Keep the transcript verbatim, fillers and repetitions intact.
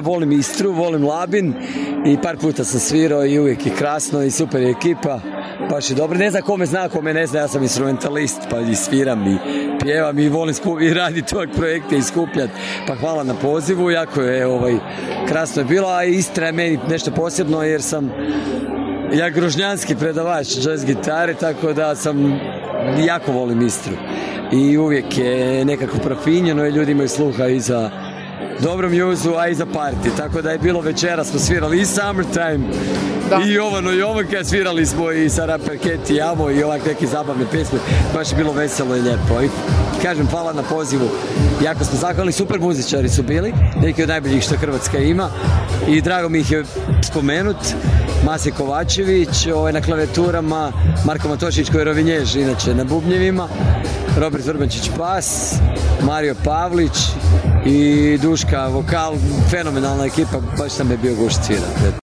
Volim Istru, volim Labin i par puta sam svirao i uvijek je krasno i super je ekipa, baš je dobro. Ne znam ko me zna, ko me ne zna, ja sam instrumentalist pa i sviram i pjevam i volim skup, i raditi ovak projekte i skupljati. Pa hvala na pozivu, jako je ovaj, krasno je bilo, a Istra je meni nešto posebno jer sam ja grožnjanski predavač jazz gitare, tako da sam jako volim Istru. I uvijek je nekako profinjeno i ljudi imaju sluha i za dobro mjuzu, a i za party. Tako da je bilo večera, smo svirali i Summertime, da. I Jovano Jovanka, svirali smo i sa Rapper Cat i Amo i ovak neke zabavne pjesme. Baš je bilo veselo i lijepo. I kažem, hvala na pozivu. Jako smo zahvalni, super muzičari su bili, neki od najboljih što Hrvatska ima. I drago mi ih je spomenut. Mase Kovačević, ovaj, na klavijaturama, Marko Matošić koji je rovinjež, inače na bubnjevima, Robert Vrbančić-Pas, Mario Pavlić i Duška, vokal, fenomenalna ekipa, baš sam je bio gušt svira.